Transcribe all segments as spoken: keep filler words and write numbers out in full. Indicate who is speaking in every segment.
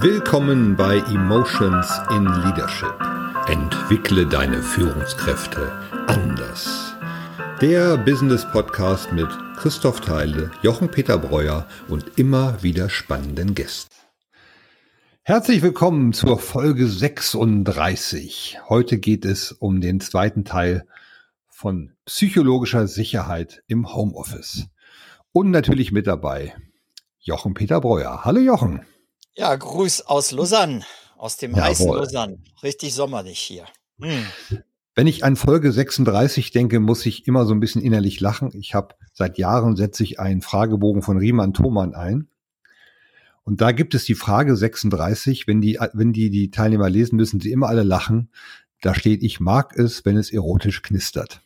Speaker 1: Willkommen bei Emotions in Leadership. Entwickle deine Führungskräfte anders. Der Business-Podcast mit Christoph Theile, Jochen-Peter Breuer und immer wieder spannenden Gästen. Herzlich willkommen zur Folge sechsunddreißig. Heute geht es um den zweiten Teil von psychologischer Sicherheit im Homeoffice. Und natürlich mit dabei Jochen-Peter Breuer. Hallo Jochen.
Speaker 2: Ja, Gruß aus Lausanne, aus dem
Speaker 1: Jawohl.
Speaker 2: heißen Lausanne. Richtig sommerlich hier. Hm.
Speaker 1: Wenn ich an Folge sechsunddreißig denke, muss ich immer so ein bisschen innerlich lachen. Ich habe seit Jahren setze ich einen Fragebogen von Riemann-Thomann ein. Und da gibt es die Frage sechsunddreißig. Wenn die, wenn die, die Teilnehmer lesen, müssen sie immer alle lachen. Da steht, ich mag es, wenn es erotisch knistert.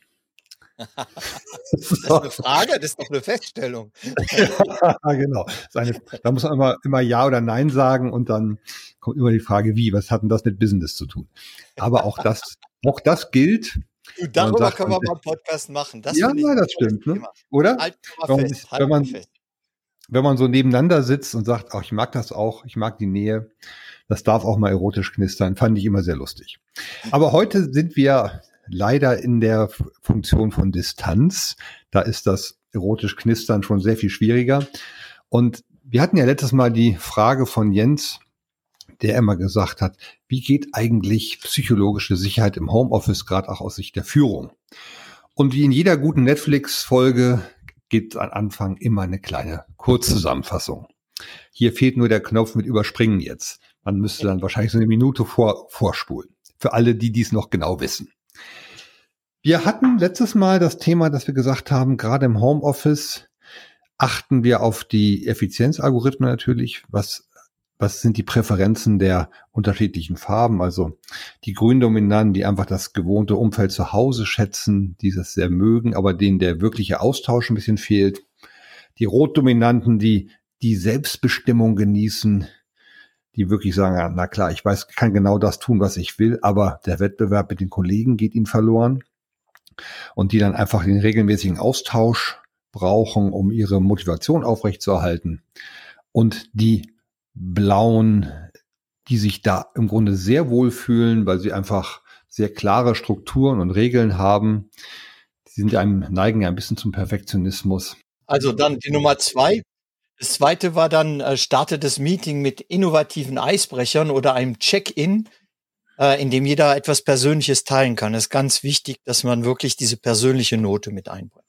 Speaker 2: Das ist eine Frage, das ist doch eine Feststellung.
Speaker 1: Ja, genau. Eine, da muss man immer, immer Ja oder Nein sagen und dann kommt immer die Frage, wie, was hat denn das mit Business zu tun? Aber auch das, auch das gilt.
Speaker 2: Du, darüber
Speaker 1: sagt,
Speaker 2: können wir mal einen Podcast machen. Das
Speaker 1: ja,
Speaker 2: ich
Speaker 1: ja, das stimmt, ne? Oder?
Speaker 2: Halt mal
Speaker 1: Wenn man,
Speaker 2: fest, halt
Speaker 1: wenn,
Speaker 2: mal
Speaker 1: man,
Speaker 2: fest.
Speaker 1: wenn man so nebeneinander sitzt und sagt, ach, ich mag das auch, ich mag die Nähe, das darf auch mal erotisch knistern, fand ich immer sehr lustig. Aber heute sind wir leider in der Funktion von Distanz. Da ist das erotisch Knistern schon sehr viel schwieriger. Und wir hatten ja letztes Mal die Frage von Jens, der immer gesagt hat, wie geht eigentlich psychologische Sicherheit im Homeoffice, gerade auch aus Sicht der Führung? Und wie in jeder guten Netflix-Folge gibt am Anfang immer eine kleine Kurzzusammenfassung. Hier fehlt nur der Knopf mit Überspringen jetzt. Man müsste dann wahrscheinlich so eine Minute vor, vorspulen. Für alle, die dies noch genau wissen. Wir hatten letztes Mal das Thema, dass wir gesagt haben, gerade im Homeoffice achten wir auf die Effizienzalgorithmen natürlich. Was, was sind die Präferenzen der unterschiedlichen Farben? Also die Gründominanten, die einfach das gewohnte Umfeld zu Hause schätzen, die das sehr mögen, aber denen der wirkliche Austausch ein bisschen fehlt. Die Rotdominanten, die die Selbstbestimmung genießen, die wirklich sagen, na klar, ich weiß, kann genau das tun, was ich will, aber der Wettbewerb mit den Kollegen geht ihnen verloren. Und die dann einfach den regelmäßigen Austausch brauchen, um ihre Motivation aufrechtzuerhalten. Und die Blauen, die sich da im Grunde sehr wohl fühlen, weil sie einfach sehr klare Strukturen und Regeln haben. Die sind ja einem, neigen ja ein bisschen zum Perfektionismus.
Speaker 2: Also dann die Nummer zwei. Das zweite war dann, äh, starte das Meeting mit innovativen Eisbrechern oder einem Check-in, äh, in dem jeder etwas Persönliches teilen kann. Es ist ganz wichtig, dass man wirklich diese persönliche Note mit einbringt.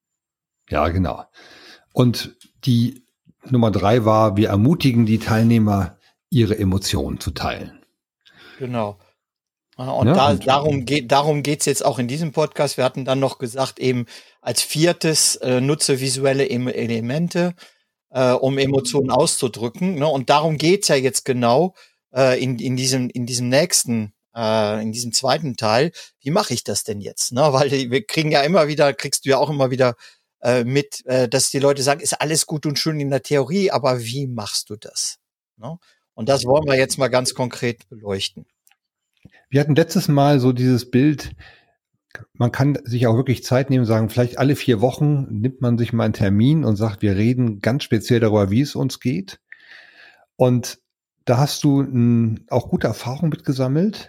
Speaker 1: Ja, genau. Und die Nummer drei war, wir ermutigen die Teilnehmer, ihre Emotionen zu teilen.
Speaker 2: Genau. Und,
Speaker 1: ja,
Speaker 2: da,
Speaker 1: und
Speaker 2: darum geht darum geht's jetzt auch in diesem Podcast. Wir hatten dann noch gesagt, eben als viertes, äh, nutze visuelle Elemente, äh, um Emotionen auszudrücken. Ne? Und darum geht's ja jetzt genau äh, in, in diesem in diesem nächsten, äh, in diesem zweiten Teil. Wie mache ich das denn jetzt? Ne? Weil wir kriegen ja immer wieder, kriegst du ja auch immer wieder äh, mit, äh, dass die Leute sagen, ist alles gut und schön in der Theorie, aber wie machst du das? Ne? Und das wollen wir jetzt mal ganz konkret beleuchten.
Speaker 1: Wir hatten letztes Mal so dieses Bild, man kann sich auch wirklich Zeit nehmen, sagen, vielleicht alle vier Wochen nimmt man sich mal einen Termin und sagt, wir reden ganz speziell darüber, wie es uns geht. Und da hast du m, auch gute Erfahrungen mitgesammelt.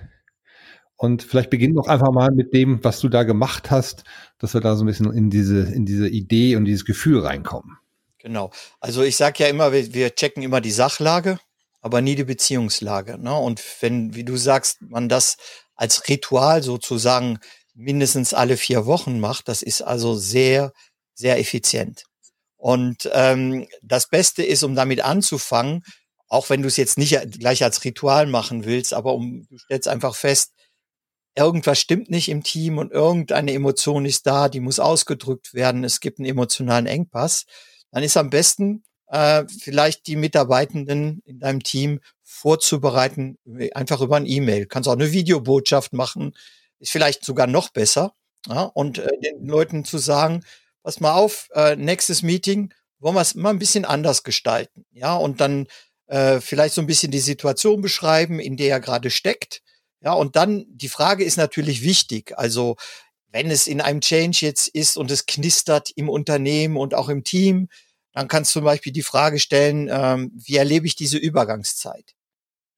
Speaker 1: Und vielleicht beginnen doch einfach mal mit dem, was du da gemacht hast, dass wir da so ein bisschen in diese, in diese Idee und dieses Gefühl reinkommen.
Speaker 2: Genau. Also ich sage ja immer, wir, wir checken immer die Sachlage, aber nie die Beziehungslage. Ne? Und wenn, wie du sagst, man das als Ritual sozusagen mindestens alle vier Wochen macht, das ist also sehr, sehr effizient. Und ähm, das Beste ist, um damit anzufangen, auch wenn du es jetzt nicht gleich als Ritual machen willst, aber um, du stellst einfach fest, irgendwas stimmt nicht im Team und irgendeine Emotion ist da, die muss ausgedrückt werden, es gibt einen emotionalen Engpass, dann ist am besten, äh, vielleicht die Mitarbeitenden in deinem Team vorzubereiten, einfach über ein E-Mail. Kannst auch eine Videobotschaft machen, ist vielleicht sogar noch besser. Ja, und äh, den Leuten zu sagen, pass mal auf, äh, nächstes Meeting wollen wir es mal ein bisschen anders gestalten. Ja, und dann äh, vielleicht so ein bisschen die Situation beschreiben, in der er gerade steckt. Ja, und dann, die Frage ist natürlich wichtig. Also, wenn es in einem Change jetzt ist und es knistert im Unternehmen und auch im Team, dann kannst du zum Beispiel die Frage stellen, ähm, wie erlebe ich diese Übergangszeit?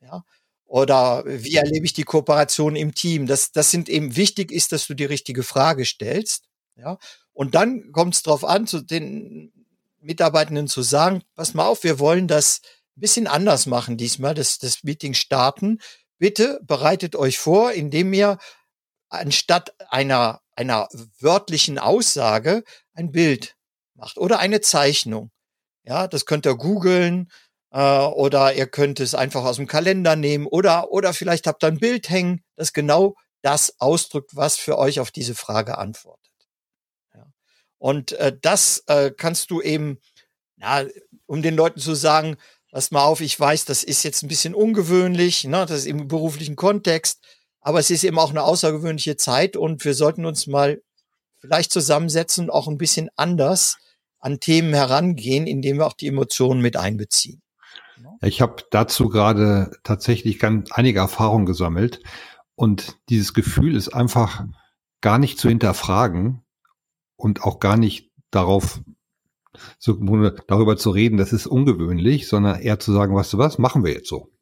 Speaker 2: Ja? Oder wie erlebe ich die Kooperation im Team? Das, das sind eben wichtig ist, dass du die richtige Frage stellst. Ja? Und dann kommt es darauf an, zu den Mitarbeitenden zu sagen, pass mal auf, wir wollen das ein bisschen anders machen diesmal, das, das Meeting starten. Bitte bereitet euch vor, indem ihr anstatt einer, einer wörtlichen Aussage ein Bild macht oder eine Zeichnung. Ja, das könnt ihr googeln, äh, oder ihr könnt es einfach aus dem Kalender nehmen oder, oder vielleicht habt ihr ein Bild hängen, das genau das ausdrückt, was für euch auf diese Frage antwortet. Ja. Und äh, das äh, kannst du eben, ja, um den Leuten zu sagen, pass mal auf, ich weiß, das ist jetzt ein bisschen ungewöhnlich, ne, das ist im beruflichen Kontext, aber es ist eben auch eine außergewöhnliche Zeit und wir sollten uns mal vielleicht zusammensetzen und auch ein bisschen anders an Themen herangehen, indem wir auch die Emotionen mit einbeziehen.
Speaker 1: Ich habe dazu gerade tatsächlich ganz einige Erfahrungen gesammelt und dieses Gefühl ist einfach gar nicht zu hinterfragen und auch gar nicht darauf so, darüber zu reden, das ist ungewöhnlich, sondern eher zu sagen, weißt du was, machen wir jetzt so.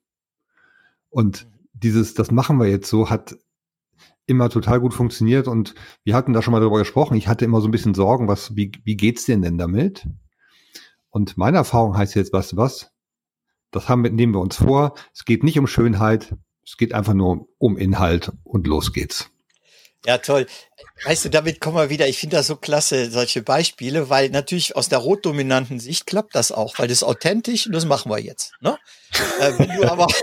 Speaker 1: Und dieses, das machen wir jetzt so, hat immer total gut funktioniert und wir hatten da schon mal drüber gesprochen. Ich hatte immer so ein bisschen Sorgen, was, wie, wie geht's denn denn damit? Und meine Erfahrung heißt jetzt, weißt du was? Das haben wir, nehmen wir uns vor. Es geht nicht um Schönheit. Es geht einfach nur um Inhalt und los geht's.
Speaker 2: Ja, toll. Weißt du, damit kommen wir wieder, ich finde das so klasse, solche Beispiele, weil natürlich aus der rotdominanten Sicht klappt das auch, weil das ist authentisch und das machen wir jetzt. Ne? äh, wenn du aber,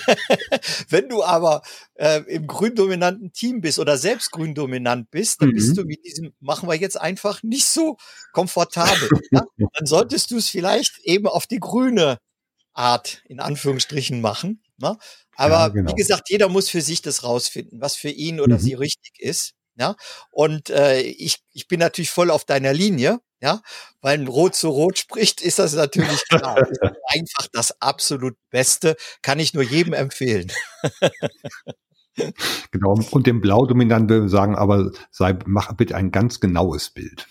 Speaker 2: wenn du aber äh, im gründominanten Team bist oder selbst gründominant bist, dann mhm. bist du mit diesem machen wir jetzt einfach nicht so komfortabel. Ja? Dann solltest du es vielleicht eben auf die grüne Art, in Anführungsstrichen, machen. Ne? Aber ja, genau. Wie gesagt, jeder muss für sich das rausfinden, was für ihn oder mhm. sie richtig ist. Ja, und äh, ich, ich bin natürlich voll auf deiner Linie, ja, weil Rot zu Rot spricht, ist das natürlich klar. Das ist einfach das absolut Beste, kann ich nur jedem empfehlen.
Speaker 1: Genau, und dem Blau-Dominanten sagen, aber sei, mach bitte ein ganz genaues Bild.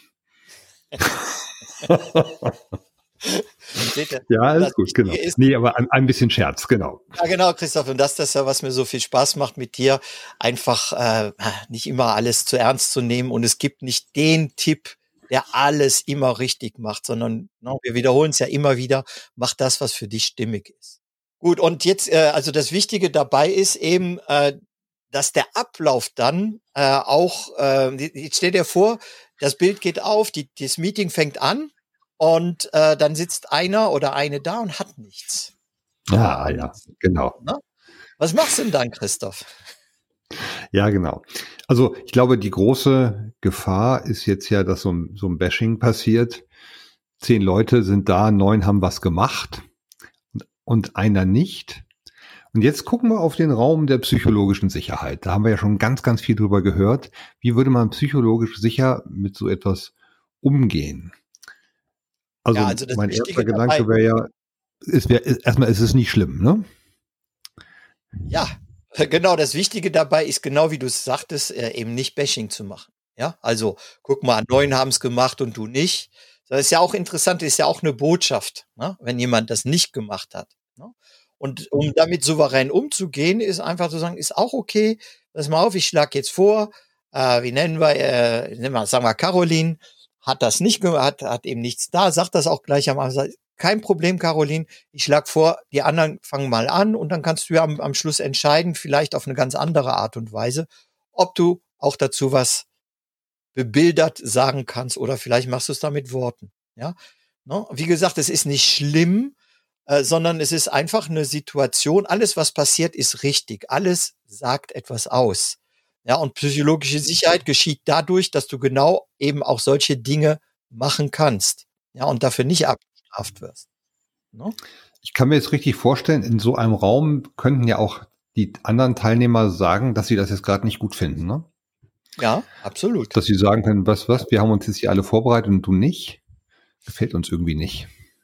Speaker 1: Ja, alles gut, genau. Ist, nee, aber ein, ein bisschen Scherz, genau.
Speaker 2: Ja, genau, Christoph. Und das ist das ja, was mir so viel Spaß macht mit dir, einfach äh, nicht immer alles zu ernst zu nehmen. Und es gibt nicht den Tipp, der alles immer richtig macht, sondern no, wir wiederholen es ja immer wieder, mach das, was für dich stimmig ist. Gut, und jetzt, äh, also das Wichtige dabei ist eben, äh, dass der Ablauf dann äh, auch, äh, jetzt stell dir vor, das Bild geht auf, die, das Meeting fängt an, und äh, dann sitzt einer oder eine da und hat nichts.
Speaker 1: Ja, und, ja, genau.
Speaker 2: Na? Was machst du denn dann, Christoph?
Speaker 1: Ja, genau. Also ich glaube, die große Gefahr ist jetzt ja, dass so ein, so ein Bashing passiert. Zehn Leute sind da, neun haben was gemacht und einer nicht. Und jetzt gucken wir auf den Raum der psychologischen Sicherheit. Da haben wir ja schon ganz, ganz viel drüber gehört. Wie würde man psychologisch sicher mit so etwas umgehen? Also, ja, also mein erster Gedanke wäre ja, es wär, erstmal ist es nicht schlimm, ne?
Speaker 2: Ja, genau. Das Wichtige dabei ist genau, wie du es sagtest, äh, eben nicht Bashing zu machen. Ja, also guck mal, neun haben es gemacht und du nicht. Das ist ja auch interessant, ist ja auch eine Botschaft, ne? Wenn jemand das nicht gemacht hat. Ne? Und um damit souverän umzugehen, ist einfach zu sagen, ist auch okay. Pass mal auf, ich schlage jetzt vor, äh, wie nennen wir, äh, nennen wir, sagen wir Caroline. Hat das nicht gemacht, hat, hat eben nichts da, sagt das auch gleich am Anfang. Kein Problem, Caroline. Ich schlage vor, die anderen fangen mal an und dann kannst du ja am, am Schluss entscheiden, vielleicht auf eine ganz andere Art und Weise, ob du auch dazu was bebildert sagen kannst oder vielleicht machst du es da mit Worten. Ja, ne? Wie gesagt, es ist nicht schlimm, äh, sondern es ist einfach eine Situation. Alles, was passiert, ist richtig. Alles sagt etwas aus. Ja, und psychologische Sicherheit geschieht dadurch, dass du genau eben auch solche Dinge machen kannst. Ja, und dafür nicht abgestraft wirst. No?
Speaker 1: Ich kann mir jetzt richtig vorstellen, in so einem Raum könnten ja auch die anderen Teilnehmer sagen, dass sie das jetzt gerade nicht gut finden, ne?
Speaker 2: Ja, absolut.
Speaker 1: Dass sie sagen können, was, was, wir haben uns jetzt hier alle vorbereitet und du nicht. Gefällt uns irgendwie nicht.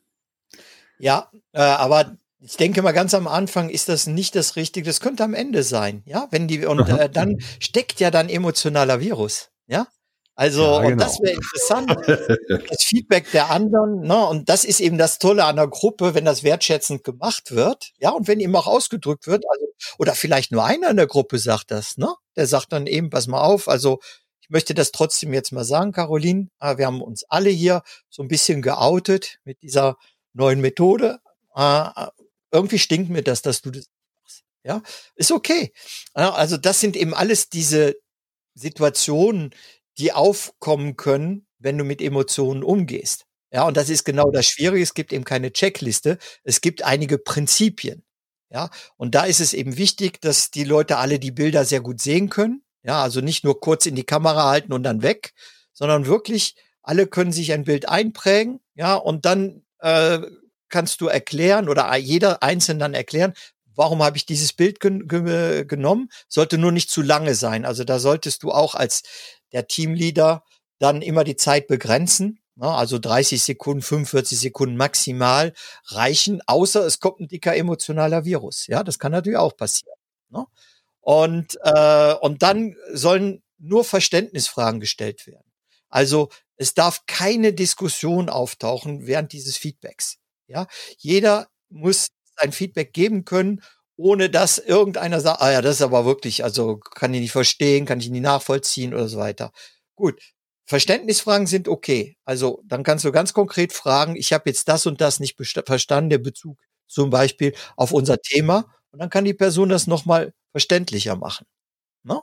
Speaker 2: Ja, äh, aber ich denke mal, ganz am Anfang ist das nicht das Richtige. Das könnte am Ende sein, ja, wenn die und äh, dann steckt ja dann emotionaler Virus, ja. Also,
Speaker 1: Ja,
Speaker 2: und
Speaker 1: genau.
Speaker 2: das wäre interessant, das Feedback der anderen, ne? Und das ist eben das Tolle an der Gruppe, wenn das wertschätzend gemacht wird, ja, und wenn eben auch ausgedrückt wird, also, oder vielleicht nur einer in der Gruppe sagt das, ne? Der sagt dann eben, pass mal auf, also, ich möchte das trotzdem jetzt mal sagen, Caroline, äh, wir haben uns alle hier so ein bisschen geoutet mit dieser neuen Methode. Äh, irgendwie stinkt mir das, dass du das machst. Ja, ist okay. Ja, also, das sind eben alles diese Situationen, die aufkommen können, wenn du mit Emotionen umgehst. Ja, und das ist genau das Schwierige. Es gibt eben keine Checkliste. Es gibt einige Prinzipien. Ja, und da ist es eben wichtig, dass die Leute alle die Bilder sehr gut sehen können. Ja, also nicht nur kurz in die Kamera halten und dann weg, sondern wirklich alle können sich ein Bild einprägen. Ja, und dann äh, kannst du erklären oder jeder einzeln dann erklären, warum habe ich dieses Bild gen ge genommen? Sollte nur nicht zu lange sein. Also da solltest du auch als der Teamleader dann immer die Zeit begrenzen. Ne? Also dreißig Sekunden, fünfundvierzig Sekunden maximal reichen, außer es kommt ein dicker emotionaler Virus. Ja, das kann natürlich auch passieren. Ne? Und, äh, und dann sollen nur Verständnisfragen gestellt werden. Also es darf keine Diskussion auftauchen während dieses Feedbacks. Ja, jeder muss ein Feedback geben können, ohne dass irgendeiner sagt, ah ja, das ist aber wirklich, also kann ich nicht verstehen, kann ich nicht nachvollziehen oder so weiter. Gut, Verständnisfragen sind okay. Also dann kannst du ganz konkret fragen, ich habe jetzt das und das nicht verstanden, der Bezug zum Beispiel auf unser Thema. Und dann kann die Person das nochmal verständlicher machen. Ne?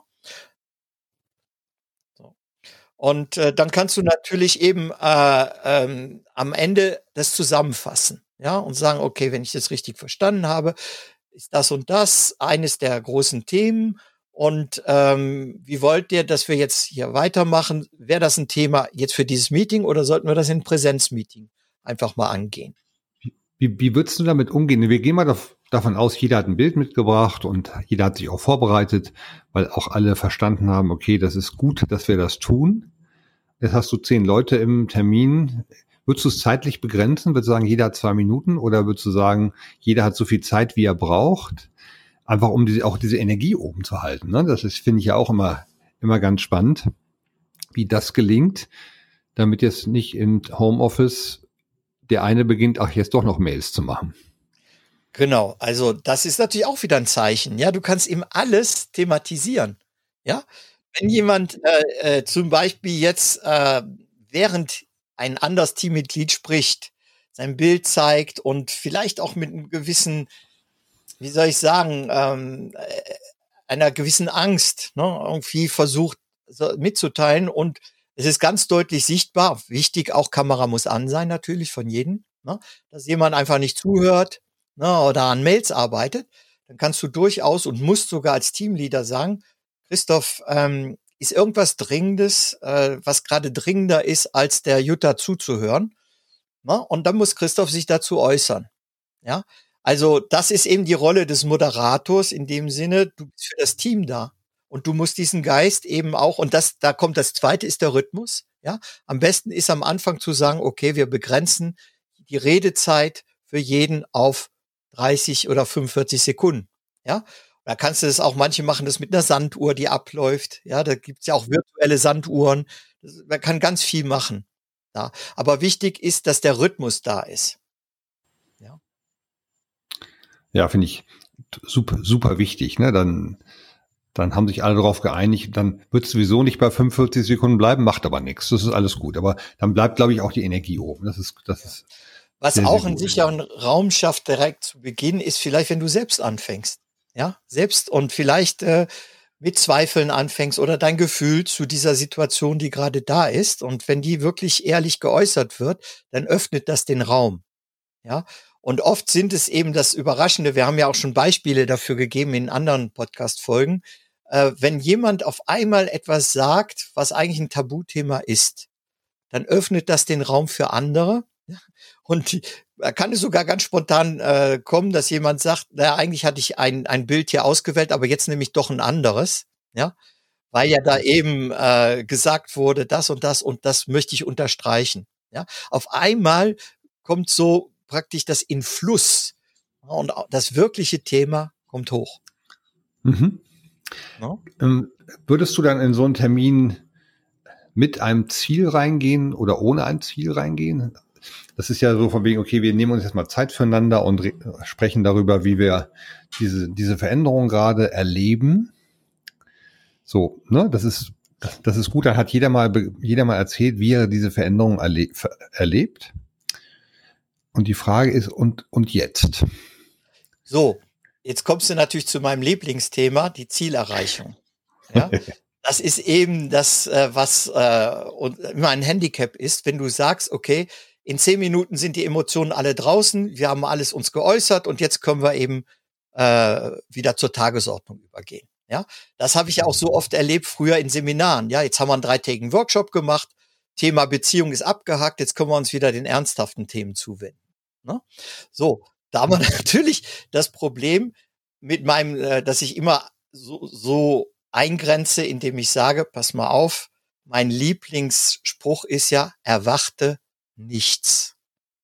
Speaker 2: So. Und äh, dann kannst du natürlich eben äh, ähm, am Ende das zusammenfassen. Ja, und sagen, okay, wenn ich das richtig verstanden habe, ist das und das eines der großen Themen. Und ähm, wie wollt ihr, dass wir jetzt hier weitermachen? Wäre das ein Thema jetzt für dieses Meeting oder sollten wir das in Präsenzmeeting einfach mal angehen?
Speaker 1: Wie, wie würdest du damit umgehen? Wir gehen mal dav- davon aus, jeder hat ein Bild mitgebracht und jeder hat sich auch vorbereitet, weil auch alle verstanden haben, okay, das ist gut, dass wir das tun. Jetzt hast du zehn Leute im Termin. Würdest du es zeitlich begrenzen? Würdest du sagen, jeder hat zwei Minuten? Oder würdest du sagen, jeder hat so viel Zeit, wie er braucht? Einfach um diese, auch diese Energie oben zu halten. Ne? Das ist, finde ich ja auch immer, immer ganz spannend, wie das gelingt, damit jetzt nicht im Homeoffice der eine beginnt, ach, jetzt doch noch Mails zu machen.
Speaker 2: Genau, also das ist natürlich auch wieder ein Zeichen. Ja, du kannst eben alles thematisieren. Ja, wenn jemand äh, äh, zum Beispiel jetzt äh, während ein anderes Teammitglied spricht, sein Bild zeigt und vielleicht auch mit einem gewissen, wie soll ich sagen, ähm, äh, einer gewissen Angst, ne, irgendwie versucht so mitzuteilen und es ist ganz deutlich sichtbar, wichtig, auch Kamera muss an sein natürlich von jedem, ne, dass jemand einfach nicht zuhört, ne, oder an Mails arbeitet, dann kannst du durchaus und musst sogar als Teamleader sagen, Christoph, ähm, ist irgendwas Dringendes, äh, was gerade dringender ist, als der Jutta zuzuhören, ne? Und dann muss Christoph sich dazu äußern. Ja, also das ist eben die Rolle des Moderators in dem Sinne, du bist für das Team da und du musst diesen Geist eben auch, und das, da kommt das Zweite, ist der Rhythmus. Ja, am besten ist am Anfang zu sagen, okay, wir begrenzen die Redezeit für jeden auf dreißig oder fünfundvierzig Sekunden. Ja, da kannst du das auch, manche machen das mit einer Sanduhr, die abläuft. Ja, da gibt's ja auch virtuelle Sanduhren. Das, man kann ganz viel machen. Ja, aber wichtig ist, dass der Rhythmus da ist. Ja.
Speaker 1: Ja, finde ich super, super wichtig. Ne? Dann, dann haben sich alle darauf geeinigt. Dann wird es sowieso nicht bei fünfundvierzig Sekunden bleiben, macht aber nichts. Das ist alles gut. Aber dann bleibt, glaube ich, auch die Energie oben. Das ist, das ist
Speaker 2: Was
Speaker 1: sehr,
Speaker 2: auch
Speaker 1: sehr
Speaker 2: einen
Speaker 1: gut.
Speaker 2: sicheren Raum schafft direkt zu Beginn, ist vielleicht, wenn du selbst anfängst. Ja, selbst und vielleicht äh, mit Zweifeln anfängst oder dein Gefühl zu dieser Situation, die gerade da ist. Und wenn die wirklich ehrlich geäußert wird, dann öffnet das den Raum. Ja, und oft sind es eben das Überraschende. Wir haben ja auch schon Beispiele dafür gegeben in anderen Podcast-Folgen. Äh, wenn jemand auf einmal etwas sagt, was eigentlich ein Tabuthema ist, dann öffnet das den Raum für andere. Und da kann es sogar ganz spontan äh, kommen, dass jemand sagt, naja, eigentlich hatte ich ein, ein Bild hier ausgewählt, aber jetzt nehme ich doch ein anderes. Ja, weil ja da eben äh, gesagt wurde, das und das und das möchte ich unterstreichen. Ja, auf einmal kommt so praktisch das in Fluss und das wirkliche Thema kommt hoch.
Speaker 1: Mhm.
Speaker 2: No?
Speaker 1: Ähm, würdest du dann in so einen Termin mit einem Ziel reingehen oder ohne ein Ziel reingehen. Das ist ja so von wegen, okay, wir nehmen uns jetzt mal Zeit füreinander und re- sprechen darüber, wie wir diese, diese Veränderung gerade erleben. So, ne, das ist, das, das ist gut. Da hat jeder mal, jeder mal erzählt, wie er diese Veränderung erle- erlebt. Und die Frage ist, und, und jetzt?
Speaker 2: So, jetzt kommst du natürlich zu meinem Lieblingsthema, die Zielerreichung. Ja, das ist eben das, äh, was äh, und immer ein Handicap ist, wenn du sagst, okay, in zehn Minuten sind die Emotionen alle draußen, wir haben alles uns geäußert und jetzt können wir eben äh, wieder zur Tagesordnung übergehen. Ja, das habe ich ja auch so oft erlebt früher in Seminaren. Ja, jetzt haben wir einen dreitägigen Workshop gemacht, Thema Beziehung ist abgehakt, jetzt können wir uns wieder den ernsthaften Themen zuwenden. Ne? So, da haben wir natürlich das Problem mit meinem, äh, dass ich immer so, so eingrenze, indem ich sage, pass mal auf, mein Lieblingsspruch ist ja, erwarte nichts.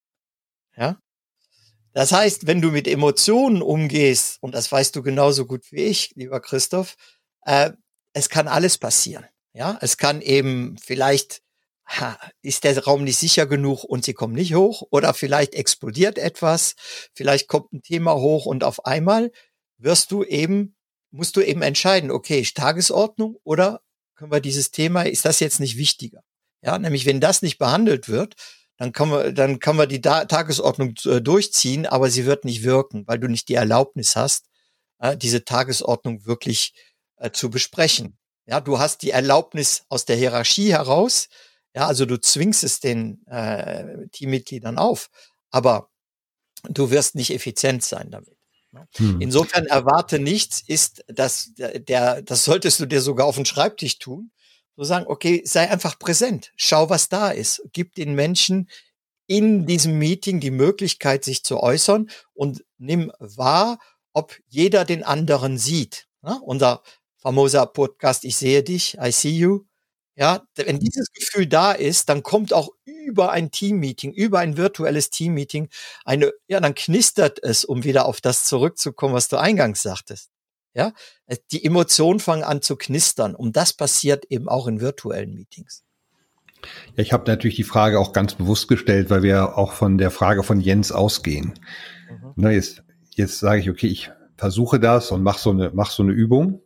Speaker 2: Ja? Das heißt, wenn du mit Emotionen umgehst, und das weißt du genauso gut wie ich, lieber Christoph, äh, es kann alles passieren. Ja, es kann eben vielleicht, ha, ist der Raum nicht sicher genug und sie kommen nicht hoch, oder vielleicht explodiert etwas, vielleicht kommt ein Thema hoch und auf einmal wirst du eben, musst du eben entscheiden, okay, ist Tagesordnung oder können wir dieses Thema, ist das jetzt nicht wichtiger? Ja, nämlich wenn das nicht behandelt wird, dann kann man, dann kann man die da- Tagesordnung äh, durchziehen, aber sie wird nicht wirken, weil du nicht die Erlaubnis hast, äh, diese Tagesordnung wirklich äh, zu besprechen. Ja, du hast die Erlaubnis aus der Hierarchie heraus. Ja, also du zwingst es den äh, Teammitgliedern auf, aber du wirst nicht effizient sein damit. Hm. Insofern erwarte nichts, ist das, der, das solltest du dir sogar auf den Schreibtisch tun. So sagen, okay, sei einfach präsent. Schau, was da ist. Gib den Menschen in diesem Meeting die Möglichkeit, sich zu äußern und nimm wahr, ob jeder den anderen sieht. Ja, unser famoser Podcast, ich sehe dich, I see you. Ja, wenn dieses Gefühl da ist, dann kommt auch über ein Teammeeting, über ein virtuelles Teammeeting eine, ja, dann knistert es, um wieder auf das zurückzukommen, was du eingangs sagtest. Ja, die Emotionen fangen an zu knistern und das passiert eben auch in virtuellen Meetings.
Speaker 1: Ja, ich habe natürlich die Frage auch ganz bewusst gestellt, weil wir auch von der Frage von Jens ausgehen. Mhm. Na, jetzt, jetzt sage ich, okay, ich versuche das und mache so eine, mach so eine Übung.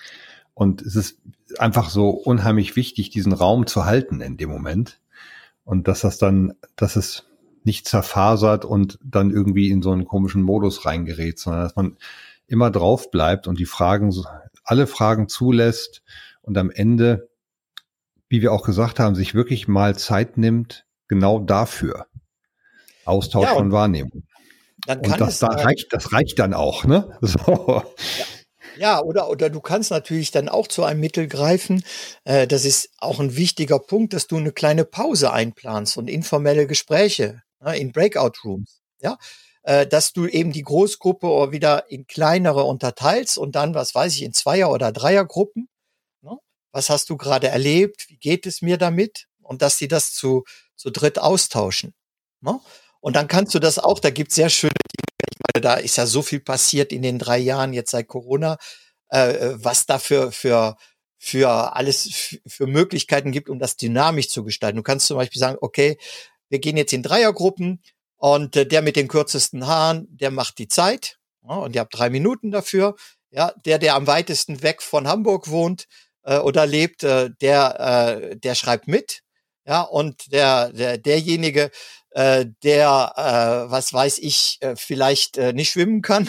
Speaker 1: Und es ist einfach so unheimlich wichtig, diesen Raum zu halten in dem Moment. Und dass das dann, dass es nicht zerfasert und dann irgendwie in so einen komischen Modus reingerät, sondern dass man immer drauf bleibt und die Fragen, alle Fragen zulässt und am Ende, wie wir auch gesagt haben, sich wirklich mal Zeit nimmt, genau dafür. Austausch ja, von Wahrnehmung. Dann kann und das, es, da reicht, das reicht dann auch, ne? So.
Speaker 2: Ja. Ja, oder, oder du kannst natürlich dann auch zu einem Mittel greifen. Äh, das ist auch ein wichtiger Punkt, dass du eine kleine Pause einplanst und informelle Gespräche, ne, in Breakout-Rooms. Ja, äh, dass du eben die Großgruppe wieder in kleinere unterteilst und dann, was weiß ich, in Zweier- oder Dreiergruppen. Ne? Was hast du gerade erlebt? Wie geht es mir damit? Und dass sie das zu, zu dritt austauschen. Ne? Und dann kannst du das auch, da gibt es sehr schöne Dinge, ich meine, da ist ja so viel passiert in den drei Jahren jetzt seit Corona, äh, was da für, für, für alles für Möglichkeiten gibt, um das dynamisch zu gestalten. Du kannst zum Beispiel sagen, okay, wir gehen jetzt in Dreiergruppen und äh, der mit den kürzesten Haaren, der macht die Zeit, ja, und ihr habt drei Minuten dafür. Ja, der, der am weitesten weg von Hamburg wohnt äh, oder lebt, äh, der, äh, der schreibt mit. Ja, und der, der, derjenige, äh, der, äh, was weiß ich, äh, vielleicht äh, nicht schwimmen kann,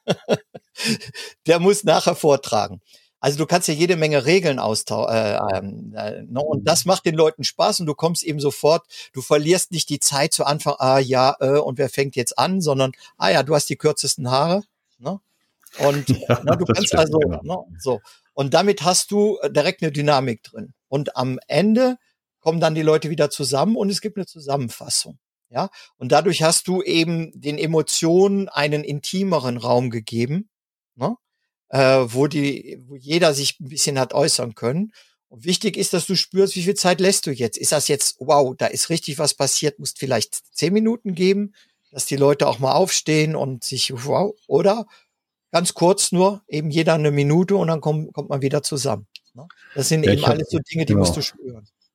Speaker 2: der muss nachher vortragen. Also du kannst ja jede Menge Regeln austauschen. Äh, äh, no, und das macht den Leuten Spaß und du kommst eben sofort, du verlierst nicht die Zeit zu Anfang, ah ja, äh, und wer fängt jetzt an, sondern, ah ja, du hast die kürzesten Haare. Ne? Und ja, na, du kannst stimmt, also, genau. ne, so. Und damit hast du direkt eine Dynamik drin. Und am Ende kommen dann die Leute wieder zusammen und es gibt eine Zusammenfassung. Ja, und dadurch hast du eben den Emotionen einen intimeren Raum gegeben, ne? äh, wo die, wo jeder sich ein bisschen hat äußern können. Und wichtig ist, dass du spürst, wie viel Zeit lässt du jetzt? Ist das jetzt, wow, da ist richtig was passiert, musst vielleicht zehn Minuten geben, dass die Leute auch mal aufstehen und sich, wow, oder ganz kurz nur, eben jeder eine Minute und dann kommt, kommt man wieder zusammen. Ne? Das sind ja, eben alles so Dinge, die genau. musst du spüren.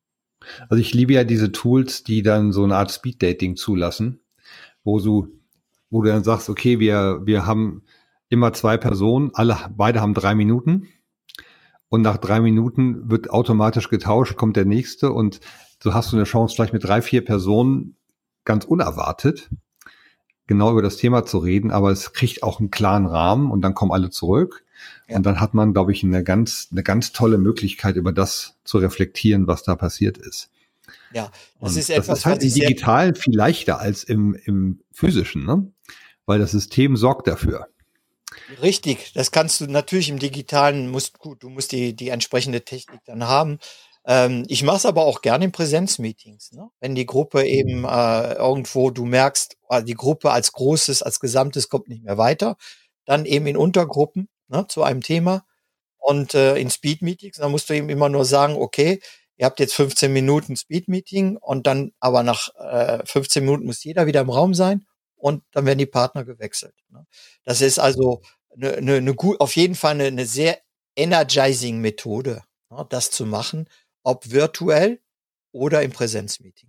Speaker 1: Also ich liebe ja diese Tools, die dann so eine Art Speed-Dating zulassen, wo du, wo du dann sagst, okay, wir, wir haben immer zwei Personen, alle, beide haben drei Minuten und nach drei Minuten wird automatisch getauscht, kommt der nächste und so hast du eine Chance, vielleicht mit drei, vier Personen ganz unerwartet genau über das Thema zu reden, aber es kriegt auch einen klaren Rahmen und dann kommen alle zurück. Ja. Und dann hat man, glaube ich, eine ganz, eine ganz tolle Möglichkeit, über das zu reflektieren, was da passiert ist.
Speaker 2: Ja, das
Speaker 1: und
Speaker 2: ist etwas,
Speaker 1: das ist halt im Digitalen viel leichter als im, im Physischen, ne? Weil das System sorgt dafür.
Speaker 2: Richtig, das kannst du natürlich im Digitalen, musst gut, du musst die, die entsprechende Technik dann haben. Ähm, ich mache es aber auch gerne in Präsenzmeetings, ne? Wenn die Gruppe eben äh, irgendwo, du merkst, die Gruppe als Großes, als Gesamtes kommt nicht mehr weiter, dann eben in Untergruppen, ne, zu einem Thema und äh, in Speed-Meetings, da musst du eben immer nur sagen, okay, ihr habt jetzt fünfzehn Minuten Speed-Meeting und dann aber nach äh, fünfzehn Minuten muss jeder wieder im Raum sein und dann werden die Partner gewechselt. Ne? Das ist also eine, eine, eine gut, auf jeden Fall eine, eine sehr energizing Methode, ne, das zu machen, ob virtuell oder im Präsenzmeeting.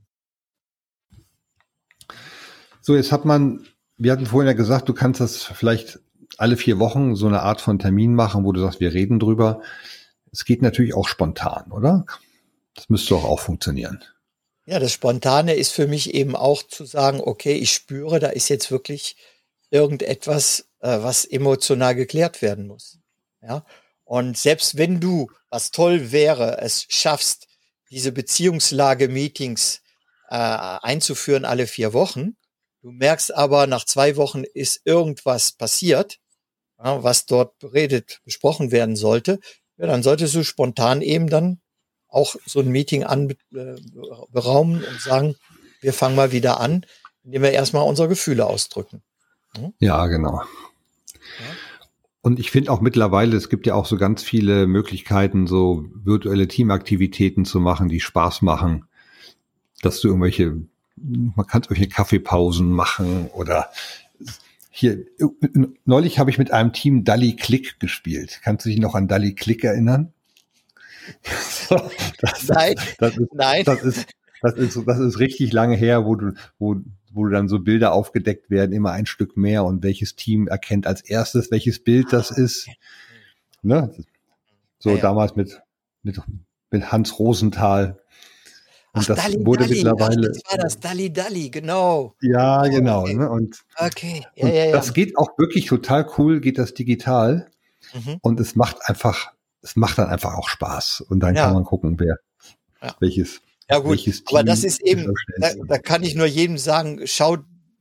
Speaker 1: So, jetzt hat man, wir hatten vorhin ja gesagt, du kannst das vielleicht alle vier Wochen so eine Art von Termin machen, wo du sagst, wir reden drüber. Es geht natürlich auch spontan, oder? Das müsste doch auch funktionieren.
Speaker 2: Ja, das Spontane ist für mich eben auch zu sagen, okay, ich spüre, da ist jetzt wirklich irgendetwas, äh, was emotional geklärt werden muss. Ja, und selbst wenn du, was toll wäre, es schaffst, diese Beziehungslage-Meetings äh, einzuführen alle vier Wochen, du merkst aber, nach zwei Wochen ist irgendwas passiert, ja, was dort beredet, besprochen werden sollte, ja, dann solltest du spontan eben dann auch so ein Meeting anberaumen und sagen, wir fangen mal wieder an, indem wir erstmal unsere Gefühle ausdrücken.
Speaker 1: Hm? Ja, genau. Ja. Und ich finde auch mittlerweile, es gibt ja auch so ganz viele Möglichkeiten, so virtuelle Teamaktivitäten zu machen, die Spaß machen, dass du irgendwelche, man kann irgendwelche Kaffeepausen machen oder hier, neulich habe ich mit einem Team Dalli Click gespielt. Kannst du dich noch an Dalli Click erinnern? das,
Speaker 2: nein,
Speaker 1: das ist,
Speaker 2: nein.
Speaker 1: Das ist, das ist, das ist richtig lange her, wo du, wo, wo dann so Bilder aufgedeckt werden, immer ein Stück mehr und welches Team erkennt als erstes, welches Bild das ist. Ne? So ja, ja. Damals mit, mit, mit Hans Rosenthal. Und
Speaker 2: Ach,
Speaker 1: das
Speaker 2: Dalli,
Speaker 1: wurde
Speaker 2: Dalli.
Speaker 1: mittlerweile.
Speaker 2: Ach, das war das Dalli Dalli, genau.
Speaker 1: Ja,
Speaker 2: oh,
Speaker 1: genau.
Speaker 2: Okay.
Speaker 1: Ne? Und,
Speaker 2: okay. Ja,
Speaker 1: und
Speaker 2: ja, ja.
Speaker 1: das geht auch wirklich total cool, geht das digital. Mhm. Und es macht einfach, es macht dann einfach auch Spaß. Und dann ja. kann man gucken, wer, ja. welches,
Speaker 2: ja, gut.
Speaker 1: welches Team.
Speaker 2: Aber das ist eben, da, da kann ich nur jedem sagen, schau,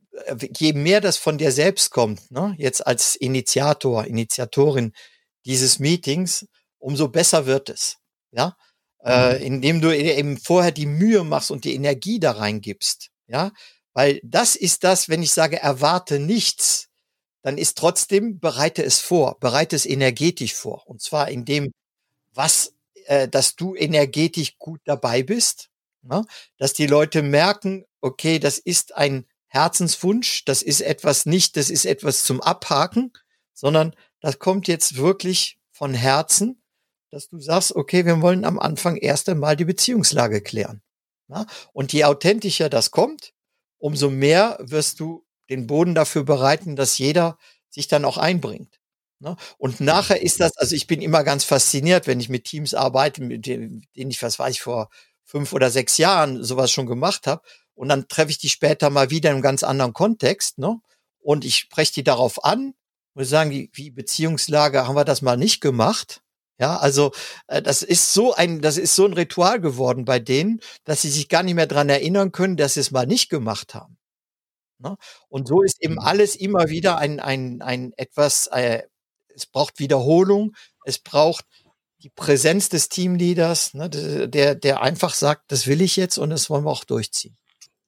Speaker 2: je mehr das von dir selbst kommt, ne, jetzt als Initiator, Initiatorin dieses Meetings, umso besser wird es. Ja. Äh, indem du eben vorher die Mühe machst und die Energie da reingibst, ja, weil das ist das, wenn ich sage, erwarte nichts, dann ist trotzdem, bereite es vor, bereite es energetisch vor, und zwar in dem, was, äh, dass du energetisch gut dabei bist, ne? Dass die Leute merken, okay, das ist ein Herzenswunsch, das ist etwas nicht, das ist etwas zum Abhaken, sondern das kommt jetzt wirklich von Herzen, dass du sagst, okay, wir wollen am Anfang erst einmal die Beziehungslage klären. Ja? Und je authentischer das kommt, umso mehr wirst du den Boden dafür bereiten, dass jeder sich dann auch einbringt. Ne? Und nachher ist das, also ich bin immer ganz fasziniert, wenn ich mit Teams arbeite, mit denen ich, was weiß ich, vor fünf oder sechs Jahren sowas schon gemacht habe. Und dann treffe ich die später mal wieder in einem ganz anderen Kontext. Ne? Und ich spreche die darauf an und sagen, die, wie Beziehungslage, haben wir das mal nicht gemacht? Ja, also äh, das ist so ein, das ist so ein Ritual geworden bei denen, dass sie sich gar nicht mehr dran erinnern können, dass sie es mal nicht gemacht haben. Ne? Und so ist eben alles immer wieder ein ein ein etwas. Äh, es braucht Wiederholung, es braucht die Präsenz des Teamleaders, ne, der der einfach sagt, das will ich jetzt und das wollen wir auch durchziehen.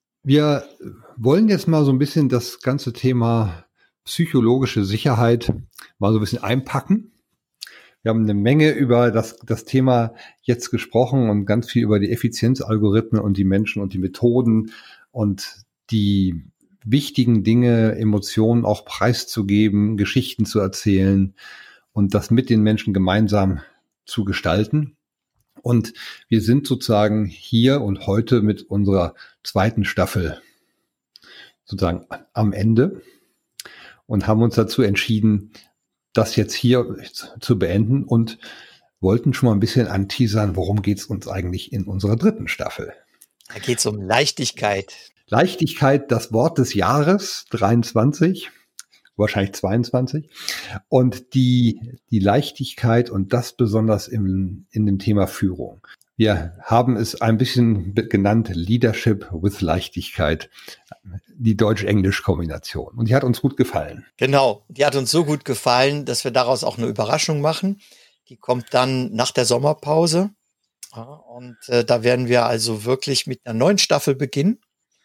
Speaker 1: Wir wollen jetzt mal so ein bisschen das ganze Thema psychologische Sicherheit mal so ein bisschen einpacken. Wir haben eine Menge über das, das Thema jetzt gesprochen und ganz viel über die Effizienzalgorithmen und die Menschen und die Methoden und die wichtigen Dinge, Emotionen auch preiszugeben, Geschichten zu erzählen und das mit den Menschen gemeinsam zu gestalten. Und wir sind sozusagen hier und heute mit unserer zweiten Staffel sozusagen am Ende und haben uns dazu entschieden, das jetzt hier zu beenden und wollten schon mal ein bisschen anteasern, worum geht es uns eigentlich in unserer dritten Staffel.
Speaker 2: Da geht es um Leichtigkeit.
Speaker 1: Leichtigkeit, das Wort des Jahres, dreiundzwanzig, wahrscheinlich zweiundzwanzig. Und die, die Leichtigkeit und das besonders im, in dem Thema Führung. Wir haben es ein bisschen genannt, Leadership with Leichtigkeit, die Deutsch-Englisch-Kombination. Und die hat uns gut gefallen.
Speaker 2: Genau, die hat uns so gut gefallen, dass wir daraus auch eine Überraschung machen. Die kommt dann nach der Sommerpause. Ja, und äh, da werden wir also wirklich mit einer neuen Staffel beginnen.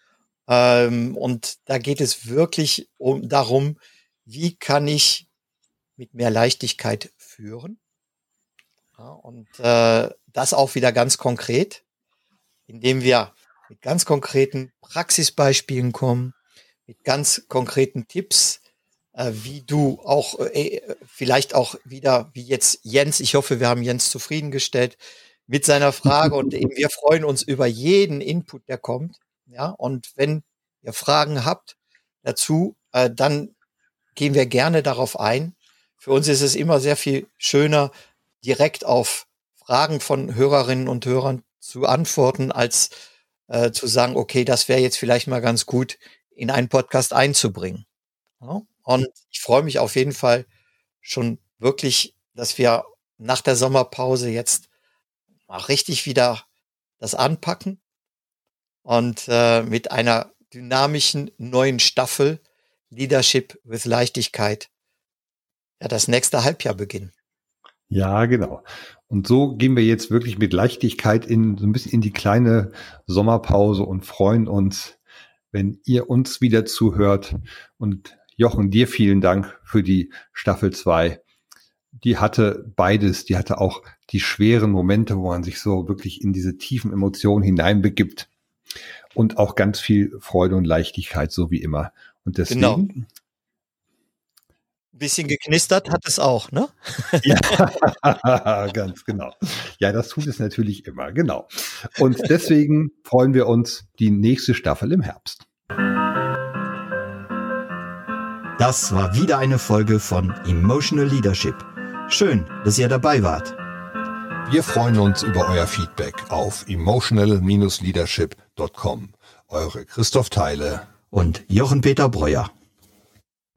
Speaker 2: Ähm, und da geht es wirklich um darum, wie kann ich mit mehr Leichtigkeit führen. Ja, und äh, das auch wieder ganz konkret, indem wir mit ganz konkreten Praxisbeispielen kommen, mit ganz konkreten Tipps, äh, wie du auch äh, vielleicht auch wieder, wie jetzt Jens, ich hoffe, wir haben Jens zufriedengestellt mit seiner Frage und eben wir freuen uns über jeden Input, der kommt. Ja, und wenn ihr Fragen habt dazu, äh, dann gehen wir gerne darauf ein. Für uns ist es immer sehr viel schöner, direkt auf Fragen von Hörerinnen und Hörern zu antworten, als äh, zu sagen, okay, das wäre jetzt vielleicht mal ganz gut, in einen Podcast einzubringen. Ja? Und ich freue mich auf jeden Fall schon wirklich, dass wir nach der Sommerpause jetzt mal richtig wieder das anpacken und äh, mit einer dynamischen neuen Staffel Leadership with Leichtigkeit ja das nächste Halbjahr beginnen.
Speaker 1: Ja, genau. Und so gehen wir jetzt wirklich mit Leichtigkeit in so ein bisschen in die kleine Sommerpause und freuen uns, wenn ihr uns wieder zuhört. Und Jochen, dir vielen Dank für die Staffel zwei. Die hatte beides. Die hatte auch die schweren Momente, wo man sich so wirklich in diese tiefen Emotionen hineinbegibt. Und auch ganz viel Freude und Leichtigkeit, so wie immer. Und deswegen...
Speaker 2: Genau. Ein bisschen geknistert hat es auch, ne?
Speaker 1: Ja, ganz genau. Ja, das tut es natürlich immer, genau. Und deswegen freuen wir uns die nächste Staffel im Herbst.
Speaker 3: Das war wieder eine Folge von Emotional Leadership. Schön, dass ihr dabei wart.
Speaker 1: Wir freuen uns über euer Feedback auf emotional Leadership Punkt com. Eure Christoph Theile
Speaker 3: und Jochen Peter Breuer.